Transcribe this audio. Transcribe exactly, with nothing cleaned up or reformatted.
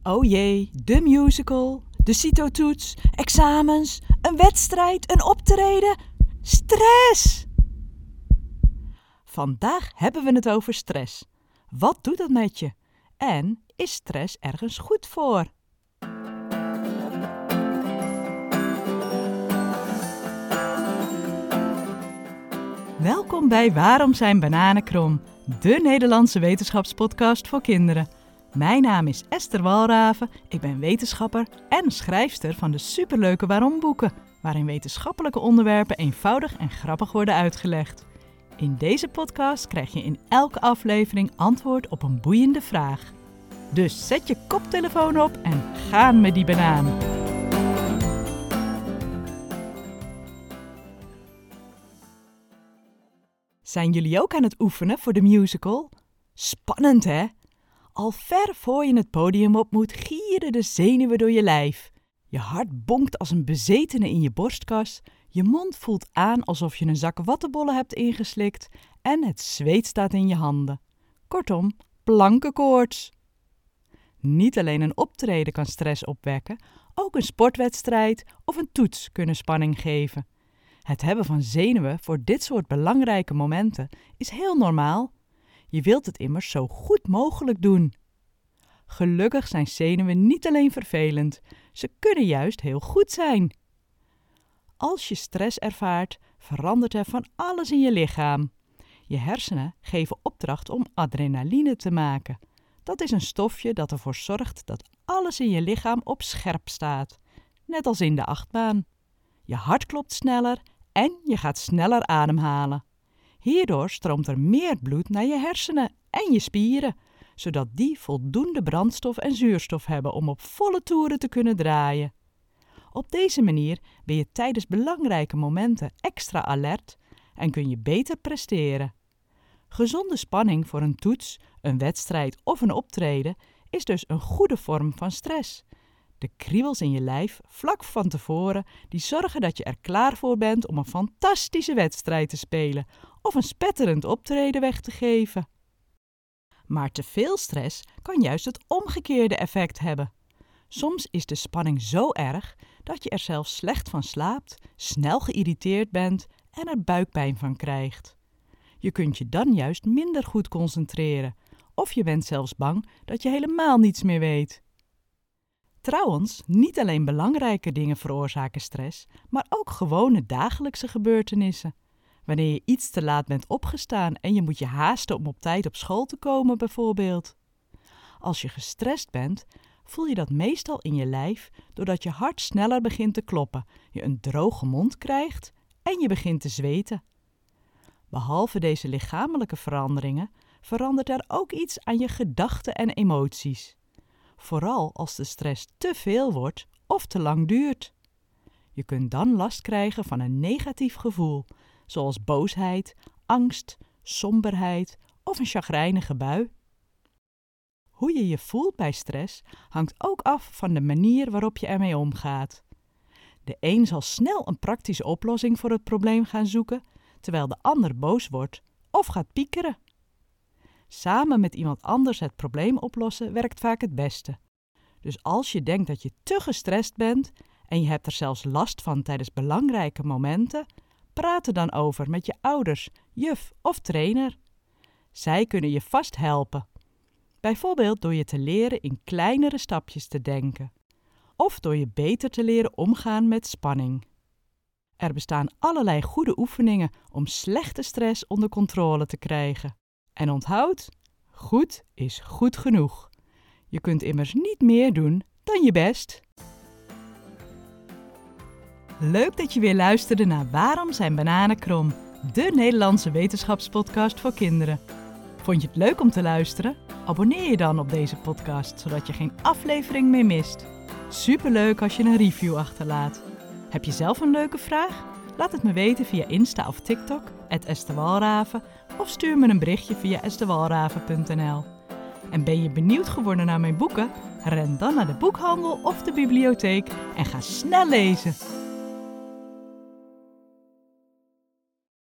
Oh jee, de musical, de CITO-toets, examens, een wedstrijd, een optreden. Stress! Vandaag hebben we het over stress. Wat doet dat met je? En is stress ergens goed voor? Welkom bij Waarom zijn bananen krom? De Nederlandse wetenschapspodcast voor kinderen. Mijn naam is Esther Walraven, ik ben wetenschapper en schrijfster van de superleuke Waarom boeken, waarin wetenschappelijke onderwerpen eenvoudig en grappig worden uitgelegd. In deze podcast krijg je in elke aflevering antwoord op een boeiende vraag. Dus zet je koptelefoon op en gaan met die banaan. Zijn jullie ook aan het oefenen voor de musical? Spannend, hè? Al ver voor je het podium op moet, gieren de zenuwen door je lijf. Je hart bonkt als een bezetene in je borstkas, je mond voelt aan alsof je een zak wattenbollen hebt ingeslikt en het zweet staat in je handen. Kortom, plankenkoorts. Niet alleen een optreden kan stress opwekken, ook een sportwedstrijd of een toets kunnen spanning geven. Het hebben van zenuwen voor dit soort belangrijke momenten is heel normaal. Je wilt het immers zo goed mogelijk doen. Gelukkig zijn zenuwen niet alleen vervelend, ze kunnen juist heel goed zijn. Als je stress ervaart, verandert er van alles in je lichaam. Je hersenen geven opdracht om adrenaline te maken. Dat is een stofje dat ervoor zorgt dat alles in je lichaam op scherp staat, net als in de achtbaan. Je hart klopt sneller en je gaat sneller ademhalen. Hierdoor stroomt er meer bloed naar je hersenen en je spieren, zodat die voldoende brandstof en zuurstof hebben om op volle toeren te kunnen draaien. Op deze manier ben je tijdens belangrijke momenten extra alert en kun je beter presteren. Gezonde spanning voor een toets, een wedstrijd of een optreden is dus een goede vorm van stress. De kriebels in je lijf vlak van tevoren die zorgen dat je er klaar voor bent om een fantastische wedstrijd te spelen of een spetterend optreden weg te geven. Maar te veel stress kan juist het omgekeerde effect hebben. Soms is de spanning zo erg dat je er zelfs slecht van slaapt, snel geïrriteerd bent en er buikpijn van krijgt. Je kunt je dan juist minder goed concentreren of je bent zelfs bang dat je helemaal niets meer weet. Trouwens, niet alleen belangrijke dingen veroorzaken stress, maar ook gewone dagelijkse gebeurtenissen. Wanneer je iets te laat bent opgestaan en je moet je haasten om op tijd op school te komen bijvoorbeeld. Als je gestrest bent, voel je dat meestal in je lijf doordat je hart sneller begint te kloppen, je een droge mond krijgt en je begint te zweten. Behalve deze lichamelijke veranderingen, verandert er ook iets aan je gedachten en emoties. Vooral als de stress te veel wordt of te lang duurt. Je kunt dan last krijgen van een negatief gevoel, zoals boosheid, angst, somberheid of een chagrijnige bui. Hoe je je voelt bij stress hangt ook af van de manier waarop je ermee omgaat. De een zal snel een praktische oplossing voor het probleem gaan zoeken, terwijl de ander boos wordt of gaat piekeren. Samen met iemand anders het probleem oplossen werkt vaak het beste. Dus als je denkt dat je te gestrest bent en je hebt er zelfs last van tijdens belangrijke momenten, praat er dan over met je ouders, juf of trainer. Zij kunnen je vast helpen. Bijvoorbeeld door je te leren in kleinere stapjes te denken. Of door je beter te leren omgaan met spanning. Er bestaan allerlei goede oefeningen om slechte stress onder controle te krijgen. En onthoud, goed is goed genoeg. Je kunt immers niet meer doen dan je best. Leuk dat je weer luisterde naar Waarom zijn bananen krom? De Nederlandse wetenschapspodcast voor kinderen. Vond je het leuk om te luisteren? Abonneer je dan op deze podcast, zodat je geen aflevering meer mist. Superleuk als je een review achterlaat. Heb je zelf een leuke vraag? Laat het me weten via Insta of TikTok, at Esther Walraven, of stuur me een berichtje via estherwalraven punt n l. En ben je benieuwd geworden naar mijn boeken? Ren dan naar de boekhandel of de bibliotheek en ga snel lezen.